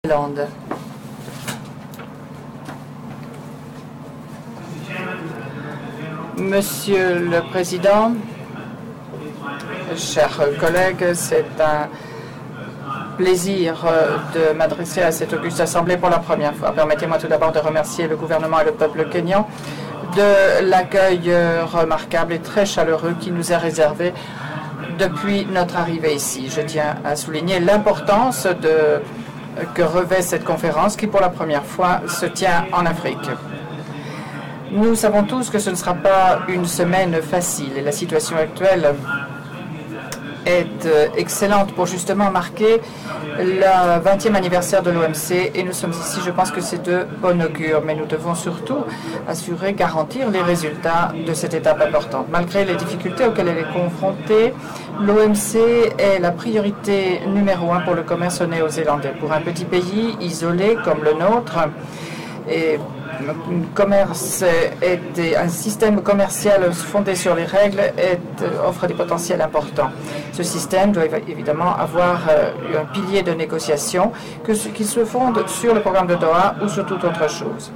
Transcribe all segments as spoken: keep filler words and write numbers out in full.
Nouvelle-Zélande. Monsieur le Président, chers collègues, c'est un plaisir de m'adresser à cette auguste assemblée pour la première fois. Permettez-moi tout d'abord de remercier le gouvernement et le peuple kényan de l'accueil remarquable et très chaleureux qui nous est réservé depuis notre arrivée ici. Je tiens à souligner l'importance de que revêt cette conférence qui, pour la première fois, se tient en Afrique. Nous savons tous que ce ne sera pas une semaine facile et la situation actuelle est excellente pour justement marquer le vingtième anniversaire de l'O M C et nous sommes ici, je pense que c'est de bon augure, mais nous devons surtout assurer, garantir les résultats de cette étape importante. Malgré les difficultés auxquelles elle est confrontée, l'O M C est la priorité numéro un pour le commerce néo-zélandais. Pour un petit pays isolé comme le nôtre, et un commerce est, un système commercial fondé sur les règles est, offre des potentiels importants. Ce système doit évidemment avoir un pilier de négociation que qui se fonde sur le programme de Doha ou sur toute autre chose.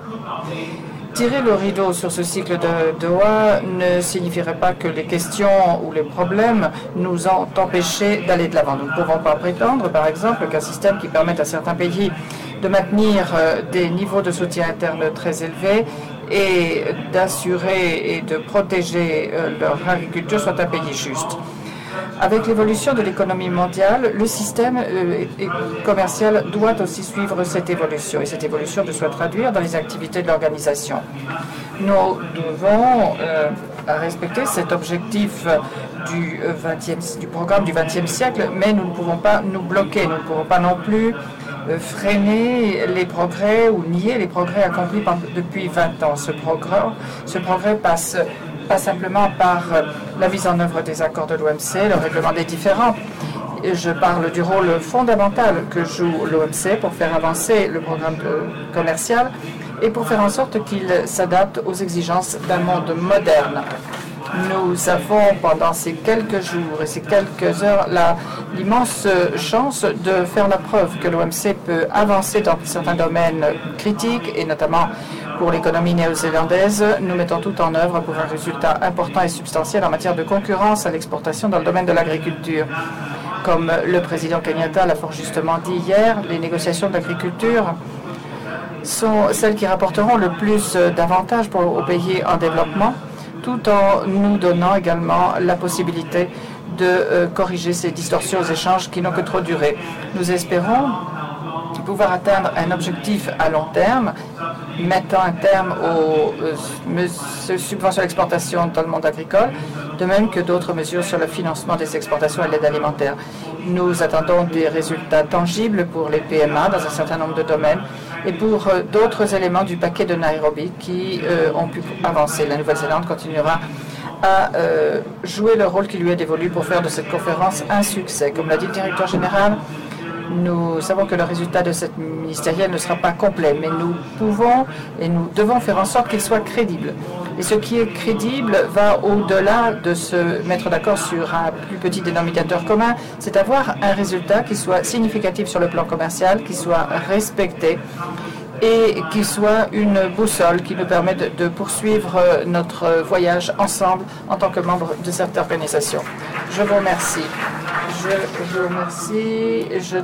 Tirer le rideau sur ce cycle de Doha ne signifierait pas que les questions ou les problèmes nous ont empêchés d'aller de l'avant. Nous ne pouvons pas prétendre, par exemple, qu'un système qui permette à certains pays de maintenir des niveaux de soutien interne très élevés et d'assurer et de protéger leur agriculture soit un pays juste. Avec l'évolution de l'économie mondiale, le système euh, commercial doit aussi suivre cette évolution et cette évolution doit se traduire dans les activités de l'organisation. Nous devons euh, respecter cet objectif du, vingtième, du programme du vingtième siècle, mais nous ne pouvons pas nous bloquer, nous ne pouvons pas non plus euh, freiner les progrès ou nier les progrès accomplis par, depuis vingt ans. Ce progrès, ce progrès passe pas simplement par la mise en œuvre des accords de l'O M C, le règlement des différends. Je parle du rôle fondamental que joue l'O M C pour faire avancer le programme commercial et pour faire en sorte qu'il s'adapte aux exigences d'un monde moderne. Nous avons pendant ces quelques jours et ces quelques heures l'immense chance de faire la preuve que l'O M C peut avancer dans certains domaines critiques et notamment pour l'économie néo-zélandaise. Nous mettons tout en œuvre pour un résultat important et substantiel en matière de concurrence à l'exportation dans le domaine de l'agriculture. Comme le président Kenyatta l'a fort justement dit hier, les négociations d'agriculture sont celles qui rapporteront le plus d'avantages pour, aux pays en développement, tout en nous donnant également la possibilité de euh, corriger ces distorsions aux échanges qui n'ont que trop duré. Nous espérons pouvoir atteindre un objectif à long terme, mettant un terme aux euh, subventions à l'exportation dans le monde agricole, de même que d'autres mesures sur le financement des exportations et l'aide alimentaire. Nous attendons des résultats tangibles pour les P M A dans un certain nombre de domaines et pour euh, d'autres éléments du paquet de Nairobi qui euh, ont pu avancer. La Nouvelle-Zélande continuera à euh, jouer le rôle qui lui est dévolu pour faire de cette conférence un succès. Comme l'a dit le directeur général, nous savons que le résultat de cette ministérielle ne sera pas complet, mais nous pouvons et nous devons faire en sorte qu'il soit crédible. Et ce qui est crédible va au-delà de se mettre d'accord sur un plus petit dénominateur commun, c'est avoir un résultat qui soit significatif sur le plan commercial, qui soit respecté et qui soit une boussole qui nous permet de, de poursuivre notre voyage ensemble en tant que membres de cette organisation. Je vous remercie. Je vous remercie. Je